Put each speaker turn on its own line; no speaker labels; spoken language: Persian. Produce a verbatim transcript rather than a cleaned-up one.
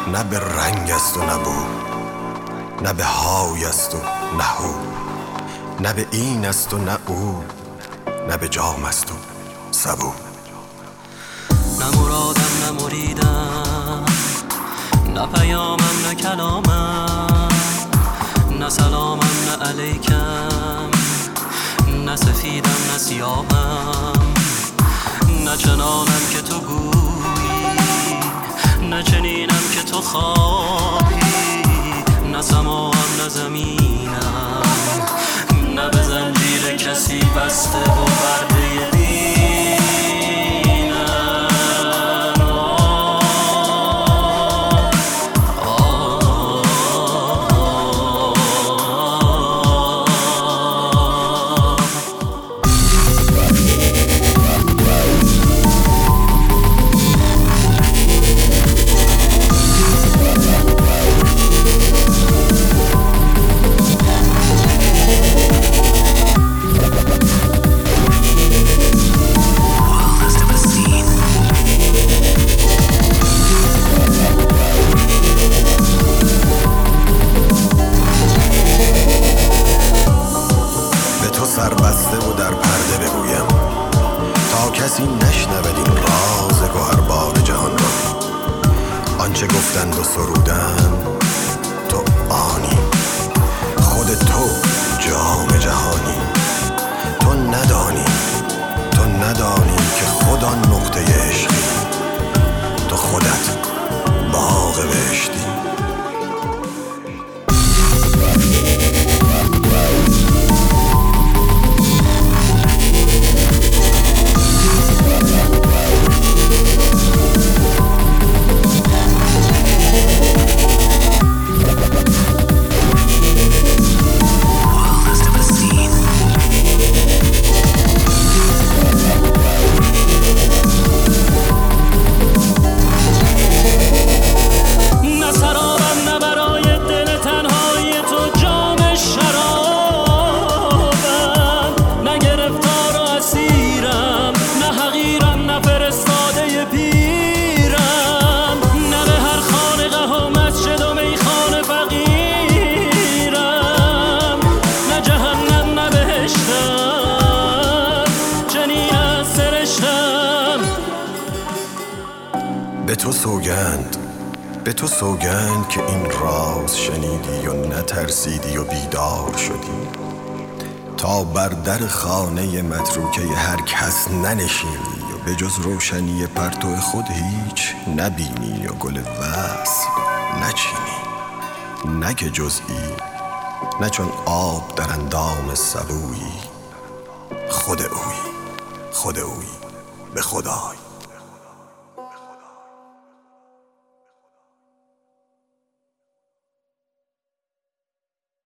نه به رنگ است و نه بو، نه به های است و نه هو، نه به این است و نه او، نه به جام است و سبو.
نه مرادم نه مریدم، نه پیامم نه کلامم، نه سلامم نه علیکم، نه سفیدم نه سیاهم، نه چنانم که تو گویی، نه چنینم که تو خواهی، نه سماهم نه زمینم، نه به زنجیر کسی بسته و برده دینم.
سربسته و در پرده بگویم تا کسی نشنود این راز گوهربار جهان را. آنچه گفتند و سرودند تو آنی، خود تو جام جهانی. تو ندانی، تو ندانی که خود آن نقطه عشقی، تو خودت باغ بهشتی. به تو سوگند، به تو سوگند که این راز شنیدی و نترسیدی و بیدار شدی، تا بر در خانه متروکه هر کس ننشینی و به جز روشنی پرتو خود هیچ نبینی و گل وصل نچینی. نه که جزئی، نه چون آب در اندام سبویی، خود اویی، خود اویی به خدای.